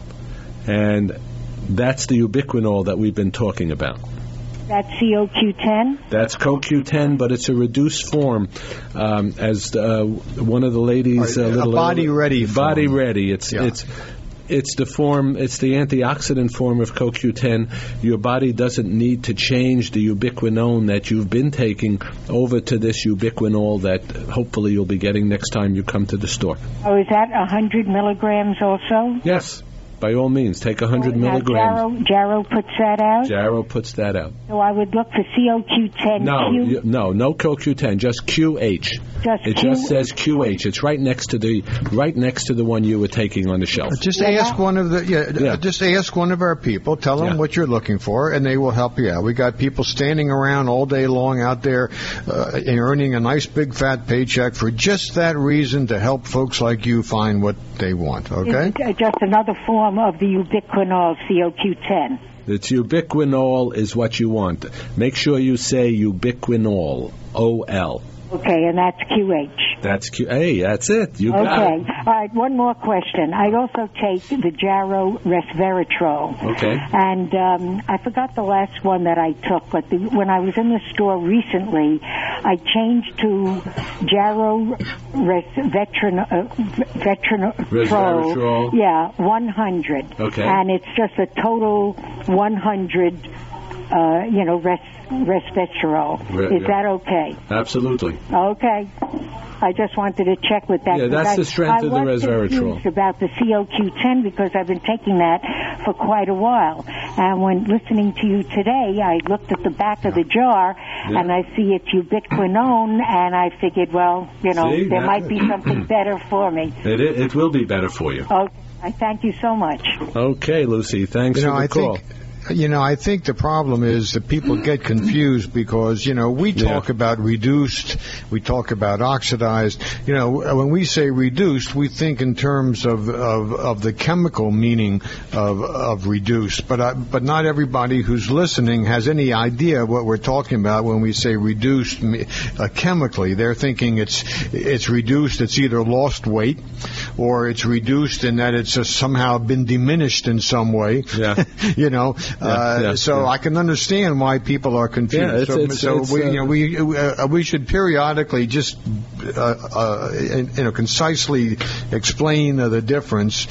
And that's the ubiquinol that we've been talking about. That's C O Q ten? That's C O Q ten, but it's a reduced form. Um, as uh, one of the ladies... A, uh, little, a body-ready form. Body-ready. It's, yeah. it's, it's the form, it's the antioxidant form of C O Q ten. Your body doesn't need to change the ubiquinone that you've been taking over to this ubiquinol that hopefully you'll be getting next time you come to the store. Oh, is that one hundred milligrams also? Yes. by all means, take one hundred Now, milligrams. Jarrow, Jarrow puts that out? Jarrow puts that out. So I would look for C O Q ten. No, Q? you, no, no C O Q ten, just Q H. Just it Q- just says Q H. It's right next to the right next to the one you were taking on the shelf. Just ask one of the yeah, Yeah. Just ask one of our people. Tell them Yeah. what you're looking for, and they will help you out. We got people standing around all day long out there, uh, and earning a nice big fat paycheck for just that reason, to help folks like you find what they want. Okay. It's just another form of the ubiquinol C O Q ten. It's ubiquinol is what you want. Make sure you say ubiquinol, O L. Okay, and that's Q H. That's Q. Hey, that's it. You got Okay. it. All right, one more question. I also take the Jarrow resveratrol. Okay. And um, I forgot the last one that I took, but the, when I was in the store recently, I changed to Jarrow resveratrol. Uh, veteran- Resveratrol. Yeah, one hundred. Okay. And it's just a total one hundred, uh, you know, res- resveratrol. Re- Is yeah. that okay? Absolutely. Okay. I just wanted to check with that. Yeah, that's because the I- strength of the I was resveratrol. confused about the C O Q ten because I've been taking that for quite a while. And when listening to you today, I looked at the back of the jar Yeah. and I see it's ubiquinone, and I figured, well, you know, See, there that- might be something better for me. It, it it will be better for you. Okay. I thank you so much. Okay, Lucy. Thanks You know, for the I call. think, you know, I think the problem is that people get confused because, you know, we talk about reduced, we talk about oxidized. You know, when we say reduced, we think in terms of of, of the chemical meaning of of reduced. But I, but not everybody who's listening has any idea what we're talking about when we say reduced uh, chemically. They're thinking it's it's reduced. It's either lost weight, or it's reduced in that it's just somehow been diminished in some way. Yeah. you know. Uh, yeah, so yeah. I can understand why people are confused. Yeah, it's- so it's- so it's, we, uh, you know, we uh, we should periodically just uh, uh, you know concisely explain uh, the difference,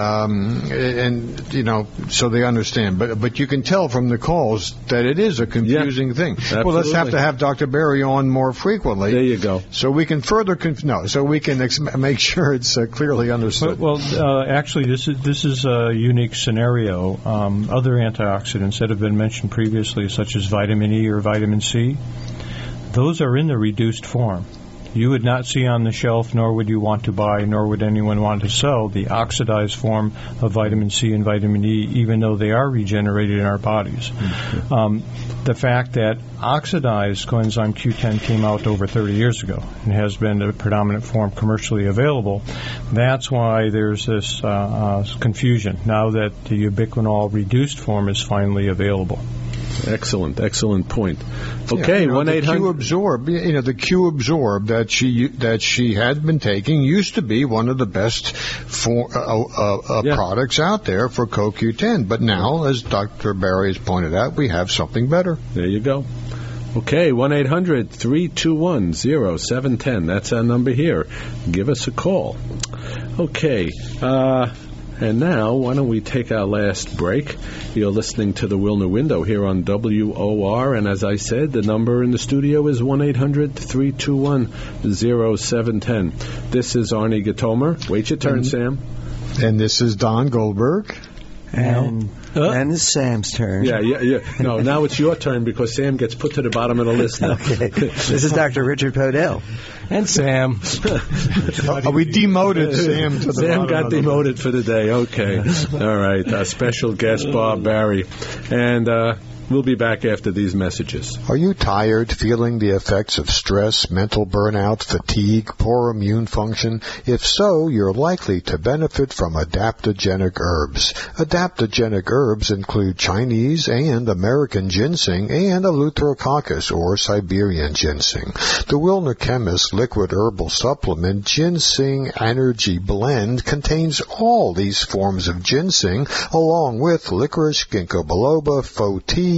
um, and you know so they understand. But but you can tell from the calls that it is a confusing thing. Well, let's have absolutely. to have Doctor Berry on more frequently. There you go. So we can further conf- no, so we can ex- make sure it's uh, clearly understood. Well, uh, actually, this is this is a unique scenario. Um, other antioxidants that have been mentioned previously, such as vitamin E or vitamin C, those are in the reduced form. You would not see on the shelf, nor would you want to buy, nor would anyone want to sell the oxidized form of vitamin C and vitamin E, even though they are regenerated in our bodies. Mm-hmm. Um, the fact that oxidized coenzyme Q ten came out over thirty years ago and has been the predominant form commercially available, that's why there's this uh, uh, confusion now that the ubiquinol reduced form is finally available. Excellent, excellent point. Okay, one eight Q hundred. absorb. You know, the Q absorb that she that she had been taking used to be one of the best for, uh, uh, uh, Yeah. products out there for C O Q ten. But now, as Doctor Barry has pointed out, we have something better. There you go. Okay, one eight hundred three two one oh seven one oh. That's our number here. Give us a call. Okay, uh, and now why don't we take our last break? You're listening to the Wilner Window here on W O R, and as I said, the number in the studio is one eight hundred three two one oh seven one oh. This is Arnie Gatomer. Wait your turn, And- Sam. And this is Don Goldberg. And and it's Sam's turn. Yeah, yeah, yeah. No, now it's your turn because Sam gets put to the bottom of the list now. Okay. This is Doctor Richard Podell. And Sam. Uh, we demoted Sam to the Sam bottom got of the demoted for the day. Okay. All right. Our special guest, Bob Barry. And uh, we'll be back after these messages. Are you tired, feeling the effects of stress, mental burnout, fatigue, poor immune function? If so, you're likely to benefit from adaptogenic herbs. Adaptogenic herbs include Chinese and American ginseng and Eleutherococcus or Siberian ginseng. The Wilner Chemist liquid herbal supplement Ginseng Energy Blend contains all these forms of ginseng along with licorice, ginkgo biloba, faux tea,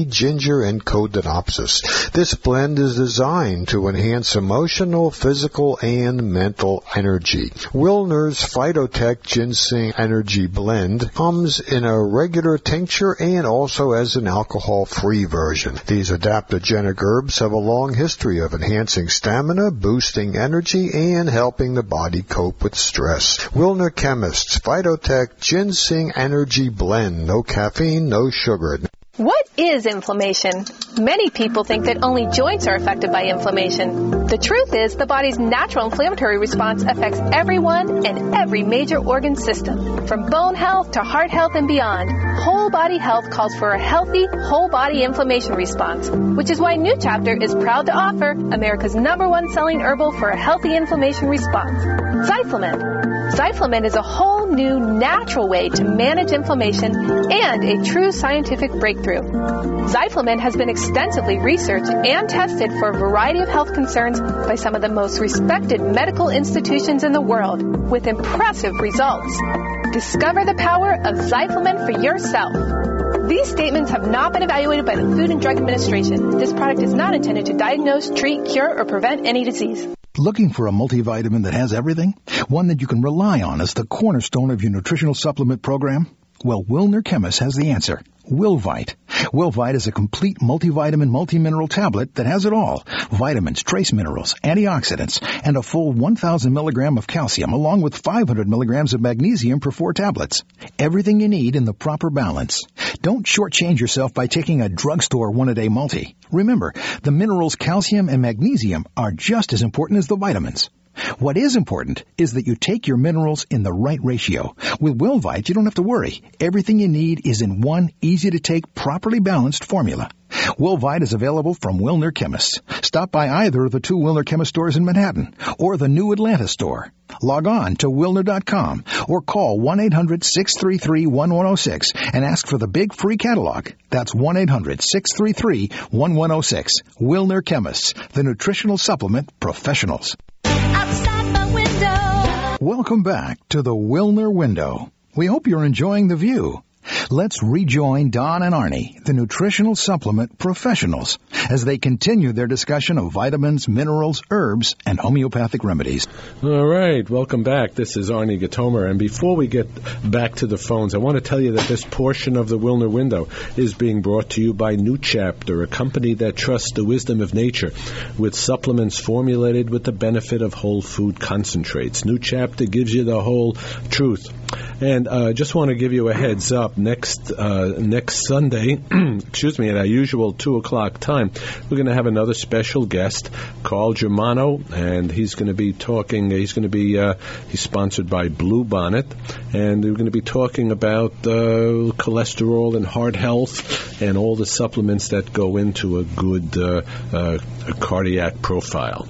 honey, ginger, and codonopsis. This blend is designed to enhance emotional, physical, and mental energy. Wilner's Phytotech Ginseng Energy Blend comes in a regular tincture and also as an alcohol-free version. These adaptogenic herbs have a long history of enhancing stamina, boosting energy, and helping the body cope with stress. Wilner Chemists Phytotech Ginseng Energy Blend. No caffeine, no sugar. What is inflammation? Many people think that only joints are affected by inflammation. The truth is, the body's natural inflammatory response affects everyone and every major organ system. From bone health to heart health and beyond, whole body health calls for a healthy, whole body inflammation response, which is why New Chapter is proud to offer America's number one selling herbal for a healthy inflammation response, Zyflamin. Zyflamin is a whole new natural way to manage inflammation and a true scientific breakthrough. Zyflamin has been extensively researched and tested for a variety of health concerns by some of the most respected medical institutions in the world with impressive results. Discover the power of Zyflamin for yourself. These statements have not been evaluated by the Food and Drug Administration. This product is not intended to diagnose, treat, cure, or prevent any disease. Looking for a multivitamin that has everything? One that you can rely on as the cornerstone of your nutritional supplement program? Well, Wilner Chemist has the answer. Wilvite. Wilvite is a complete multivitamin, multimineral tablet that has it all. Vitamins, trace minerals, antioxidants, and a full one thousand milligrams of calcium, along with five hundred milligrams of magnesium per four tablets. Everything you need in the proper balance. Don't shortchange yourself by taking a drugstore one-a-day multi. Remember, the minerals calcium and magnesium are just as important as the vitamins. What is important is that you take your minerals in the right ratio. With Wilvite, you don't have to worry. Everything you need is in one easy-to-take, properly balanced formula. Wilvite is available from Wilner Chemists. Stop by either of the two Wilner Chemist stores in Manhattan or the new Atlanta store. Log on to wilner dot com or call one eight hundred six three three one one zero six and ask for the big free catalog. That's one eight hundred six three three one one zero six. Wilner Chemists, the nutritional supplement professionals. Outside my window. Welcome back to the Wilner Window. We hope you're enjoying the view. Let's rejoin Don and Arnie, the nutritional supplement professionals, as they continue their discussion of vitamins, minerals, herbs, and homeopathic remedies. All right, welcome back. This is Arnie Gatomer, and before we get back to the phones, I want to tell you that this portion of the Wilner Window is being brought to you by New Chapter, a company that trusts the wisdom of nature with supplements formulated with the benefit of whole food concentrates. New Chapter gives you the whole truth. And I uh, just want to give you a heads up. Next uh, next Sunday, excuse me, at our usual two o'clock time, we're going to have another special guest, Carl Germano, and he's going to be talking. He's going to be uh, he's sponsored by Blue Bonnet, and we're going to be talking about uh, cholesterol and heart health and all the supplements that go into a good uh, uh, a cardiac profile.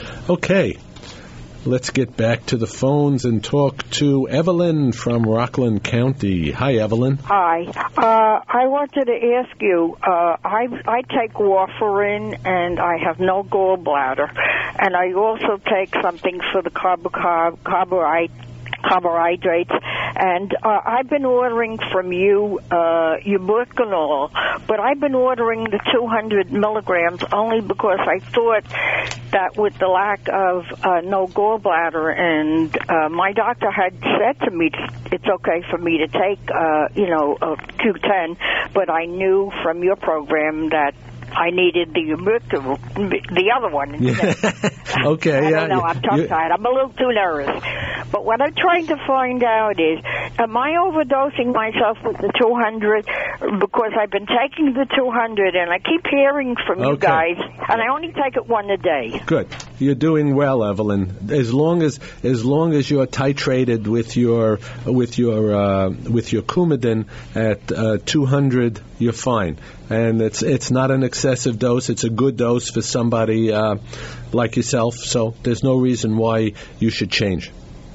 Okay. Let's get back to the phones and talk to Evelyn from Rockland County. Hi, Evelyn. Hi. Uh, I wanted to ask you, uh, I, I take warfarin and I have no gallbladder, and I also take something for the carb- carb- carbohydrate. carbohydrates, and uh, I've been ordering from you uh, ubiquinol, but I've been ordering the two hundred milligrams only because I thought that with the lack of uh, no gallbladder, and uh, my doctor had said to me it's okay for me to take, uh, you know, uh, Q ten, but I knew from your program that I needed the ubiquinol, the other one. Yeah. Okay. I don't yeah, know. I'm tongue-tied. I'm a little too nervous. But what I'm trying to find out is, am I overdosing myself with the two hundred because I've been taking the two hundred and I keep hearing from you Okay. guys, and I only take it one a day. Good. You're doing well, Evelyn. As long as as long as you're titrated with your with your uh, with your Coumadin at uh, two hundred, you're fine. And it's it's not an excessive dose. It's a good dose for somebody uh, like yourself. So there's no reason why you should change.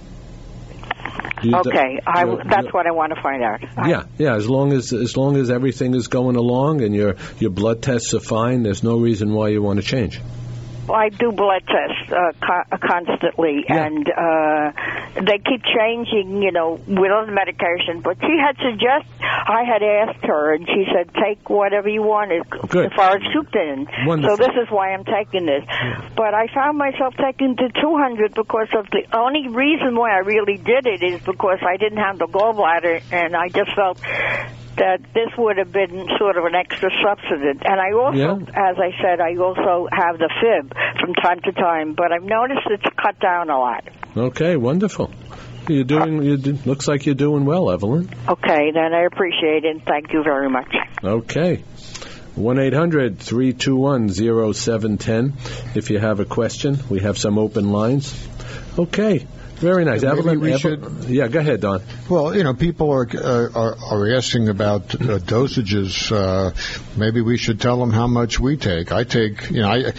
You Okay, I, you're- that's you're- what I want to find out. Yeah, yeah. As long as as long as everything is going along and your your blood tests are fine, there's no reason why you want to change. I do blood tests uh, co- constantly, Yeah. and uh, they keep changing, you know, with other medication. But she had suggested, I had asked her, and she said, take whatever you wanted Good. as far as Coumadin. Wonderful. So this is why I'm taking this. But I found myself taking the two hundred because of the only reason why I really did it is because I didn't have the gallbladder, and I just felt that this would have been sort of an extra substitute. And I also, Yeah. as I said, I also have the fib from time to time, but I've noticed it's cut down a lot. Okay, wonderful. You're doing. You do, looks like you're doing well, Evelyn. Okay, then I appreciate it, and thank you very much. Okay. one eight hundred three two one oh seven one oh. If you have a question, we have some open lines. Okay. Very nice. Maybe Evelyn, we Evelyn, yeah, go ahead, Don. Well, you know, people are uh, are, are asking about uh, dosages. Uh, maybe we should tell them how much we take. I take, you know, I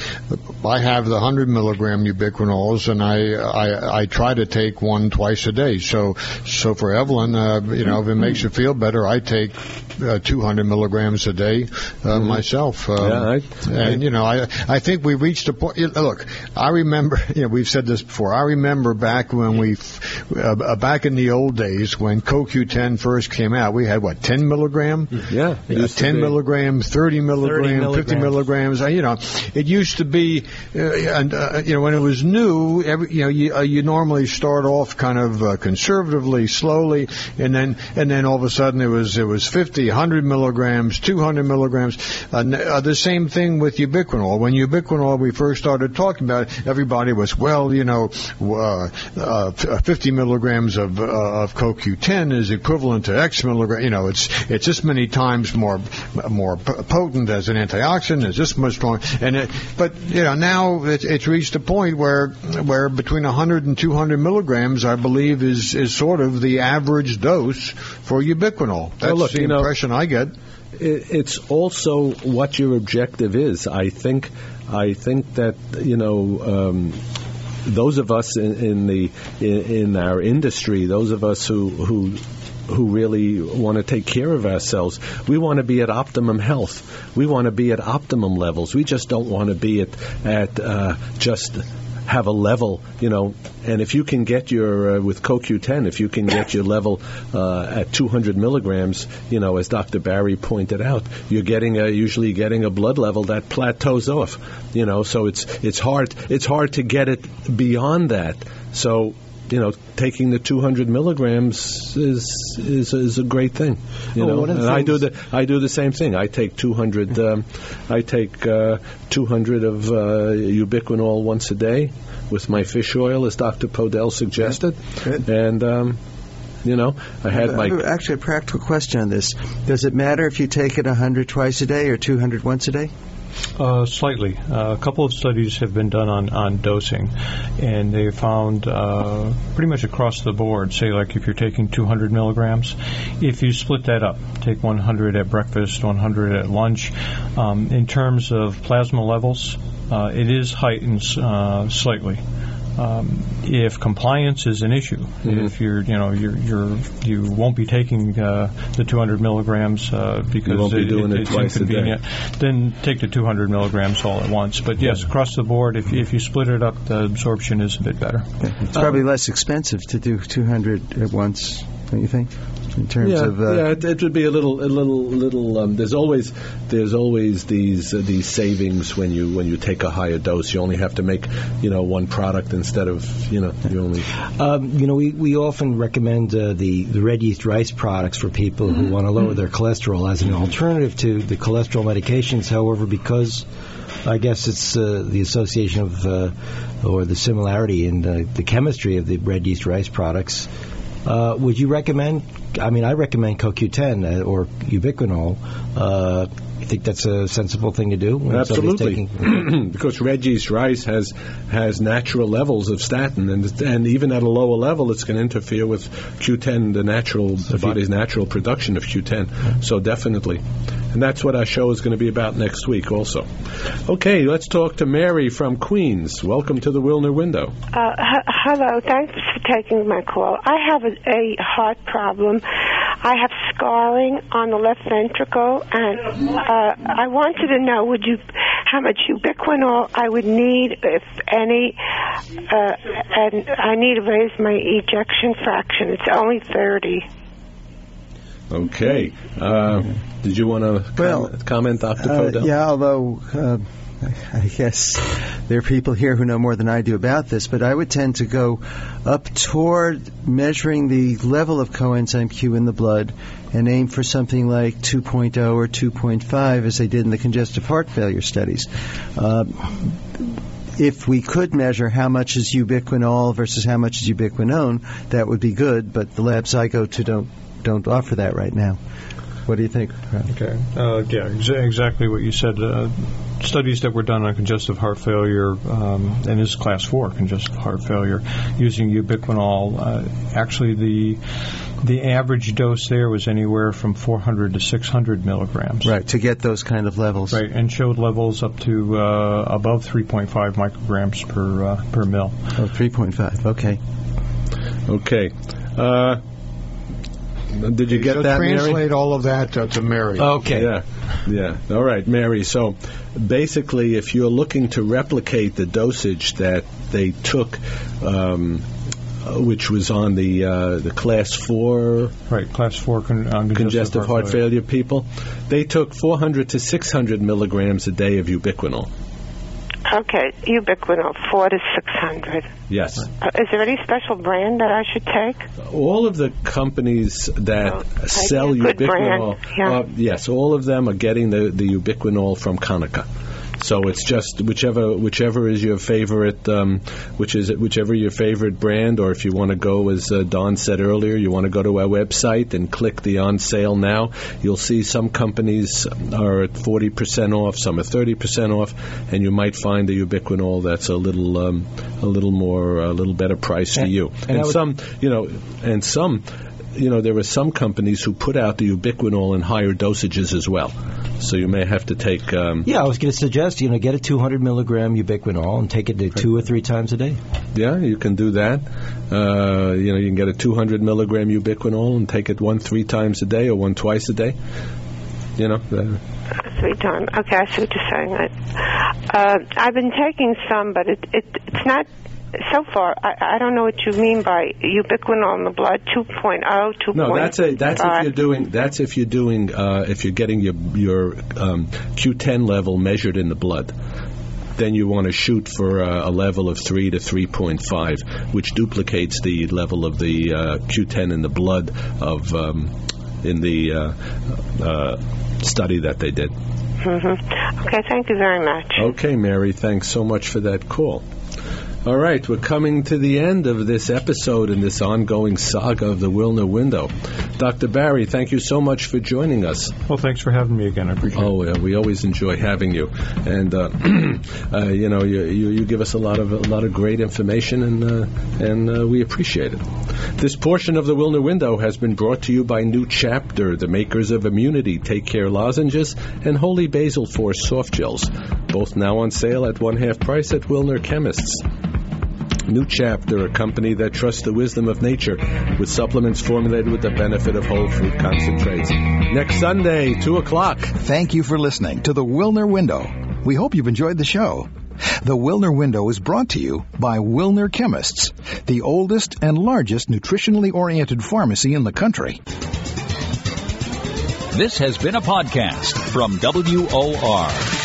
I have the one hundred milligram ubiquinols, and I, I I try to take one twice a day. So so for Evelyn, uh, you know, if it makes you feel better, I take uh, two hundred milligrams a day uh, mm-hmm. myself. Um, yeah, I, and you know, I I think we reached a point. You know, look, I remember. You know, we've said this before. I remember back when. When we, uh, back in the old days when C O Q ten first came out, we had what, ten milligram? Yeah, uh, ten milligrams, thirty milligrams, fifty milligrams. Uh, you know, it used to be, uh, and uh, you know, when it was new, every, you know, you, uh, you normally start off kind of uh, conservatively, slowly, and then and then all of a sudden it was it was fifty, one hundred milligrams, two hundred milligrams. Uh, uh, the same thing with ubiquinol. When ubiquinol we first started talking about it, everybody was, well, you know. Uh, uh, Uh, fifty milligrams of, uh, of C O Q ten is equivalent to X milligram. You know, it's it's this many times more more potent as an antioxidant. It's this much stronger. And it, but you know, now it's, it's reached a point where where between one hundred and two hundred milligrams, I believe, is is sort of the average dose for ubiquinol. That's well, look, the you know, impression I get. It's also what your objective is. I think I think that you know. Um, Those of us in, in the in, in our industry, those of us who who who really want to take care of ourselves, we want to be at optimum health. We want to be at optimum levels. We just don't want to be at at uh, just have a level, you know. And if you can get your uh, with C O Q ten, if you can get your level uh, at two hundred milligrams, you know, as Doctor Barry pointed out, you're getting a, usually getting a blood level that plateaus off, you know. So it's it's hard it's hard to get it beyond that. So, you know, taking the two hundred milligrams is is is a great thing, you well, know. And I do the I do the same thing. I take two hundred. Um, I take uh, two hundred of uh, ubiquinol once a day with my fish oil, as Doctor Podell suggested, Good. and. Um, You know, I had my... Actually, a practical question on this. Does it matter if you take it one hundred twice a day or two hundred once a day? Uh, slightly. Uh, a couple of studies have been done on, on dosing, and they found uh, pretty much across the board, say like if you're taking two hundred milligrams, if you split that up, take one hundred at breakfast, one hundred at lunch, um, in terms of plasma levels, uh, it is heightened uh, slightly. Um, if compliance is an issue, mm-hmm. if you're, you know, you're, you're, you won't be taking uh, the two hundred milligrams uh, because you won't be it, doing it, it it's twice inconvenient, a day. then take the two hundred milligrams all at once. But yes, across the board, if, if you split it up, the absorption is a bit better. Yeah. It's probably um, less expensive to do two hundred at once, don't you think? In terms yeah, of uh, yeah, it, it would be a little, a little, little. Um, there's always, there's always these uh, these savings when you when you take a higher dose. You only have to make, you know, one product instead of, you know, you only. Um, you know, we, we often recommend uh, the the red yeast rice products for people who want to lower their cholesterol as an alternative to the cholesterol medications. However, because I guess it's uh, the association of uh, or the similarity in the, the chemistry of the red yeast rice products. Uh, would you recommend? I mean, I recommend C O Q ten uh, or ubiquinol. Uh, you think that's a sensible thing to do? When Absolutely, taking... because red yeast rice has has natural levels of statin, and and even at a lower level, it's going to interfere with Q ten, the natural, the body's natural production of Q ten. So definitely, and that's what our show is going to be about next week, also. Okay, let's talk to Mary from Queens. Welcome to the Wilner Window. Uh, h- hello, thanks for taking my call. I have a, a heart problem. I have scarring on the left ventricle, and uh, I wanted to know, would you how much ubiquinol I would need, if any, uh, and I need to raise my ejection fraction. It's only thirty. Okay. Uh, did you want to well, com- comment, Doctor Uh, Podell? yeah, although uh, I guess there are people here who know more than I do about this, but I would tend to go up toward measuring the level of coenzyme Q in the blood and aim for something like two point oh or two point five, as they did in the congestive heart failure studies. Uh, if we could measure how much is ubiquinol versus how much is ubiquinone, that would be good, but the labs I go to don't don't offer that right now. What do you think? Okay. Uh, yeah, exa- exactly what you said. Uh, studies that were done on congestive heart failure, um, and is class four congestive heart failure, using ubiquinol. Uh, actually, the the average dose there was anywhere from four hundred to six hundred milligrams. Right, to get those kind of levels. Right, and showed levels up to uh, above three point five micrograms per uh, per mil. Oh, three point five. Okay. Okay. Uh, Did you get so that, translate Mary? all of that uh, to Mary. Okay. Yeah. Yeah. All right, Mary. So basically, if you're looking to replicate the dosage that they took, um, uh, which was on the uh, the class four, right, class four con- on congestive, congestive heart, heart failure. failure people, they took four hundred to six hundred milligrams a day of ubiquinol. Okay, ubiquinol, four to six hundred. Yes. Uh, is there any special brand that I should take? All of the companies that Oh, sell good ubiquinol, brand, yeah. uh, yes, all of them are getting the, the ubiquinol from Konica. So it's just whichever whichever is your favorite, um, which is whichever your favorite brand, or if you want to go, as uh, Don said earlier, you want to go to our website and click the on sale now. You'll see some companies are at forty percent off, some are thirty percent off, and you might find the ubiquinol that's a little um, a little more a little better price for you. and And I would- some, you know, and some. You know, there are some companies who put out the ubiquinol in higher dosages as well. So you may have to take... Um, Yeah, I was going to suggest, you know, get a two hundred milligram ubiquinol and take it to two or three times a day. Yeah, you can do that. Uh, you know, you can get a two hundred milligram ubiquinol and take it one three times a day or one twice a day. You know. Uh, Three times. Okay, I see what you're saying. Uh, I've been taking some, but it, it it's not... So far, I, I don't know what you mean by ubiquinol in the blood, two point oh, two point five. no, that's a that's if you're doing that's if you're doing uh, if you're getting your your um, Q ten level measured in the blood. Then you want to shoot for uh, a level of three to three point five, which duplicates the level of the uh, Q ten in the blood of um, in the uh, uh, study that they did. Mm-hmm. Okay, thank you very much. Okay, Mary, thanks so much for that call. All right, we're coming to the end of this episode in this ongoing saga of the Wilner Window. Doctor Barry, thank you so much for joining us. Well, thanks for having me again. I appreciate oh, it. Oh, we always enjoy having you, and uh, uh, you know, you, you you give us a lot of a lot of great information, and uh, and uh, we appreciate it. This portion of the Wilner Window has been brought to you by New Chapter, the makers of Immunity Take Care lozenges and Holy Basil Force soft gels, both now on sale at one half price at Wilner Chemists. New Chapter, a company that trusts the wisdom of nature with supplements formulated with the benefit of whole fruit concentrates. Next Sunday, two o'clock. Thank you for listening to the Wilner Window. We hope you've enjoyed the show. The Wilner Window is brought to you by Wilner Chemists, the oldest and largest nutritionally oriented pharmacy in the country. This has been a podcast from W O R.